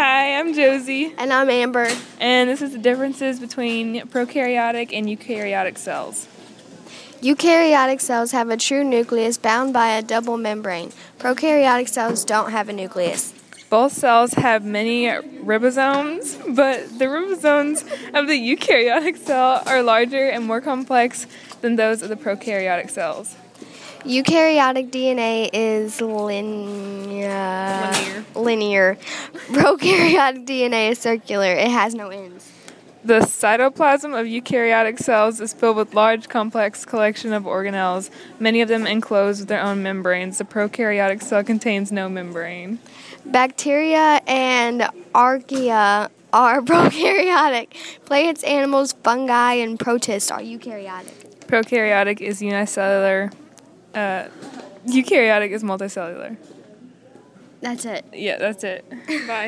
Hi, I'm Josie, And I'm Amber. and this is the differences between prokaryotic and eukaryotic cells. Eukaryotic cells have a true nucleus bound by a double membrane. Prokaryotic cells don't have a nucleus. Both cells have many ribosomes, but the ribosomes of the eukaryotic cell are larger and more complex than those of the prokaryotic cells. Eukaryotic DNA is linear. Prokaryotic DNA is circular. It has no ends. The cytoplasm of eukaryotic cells is filled with large, complex collection of organelles, many of them enclosed with their own membranes. The prokaryotic cell contains no membrane. Bacteria and archaea are prokaryotic. Plants, animals, fungi, and protists are eukaryotic. Prokaryotic is unicellular. Eukaryotic is multicellular. That's it. Yeah, that's it. Bye.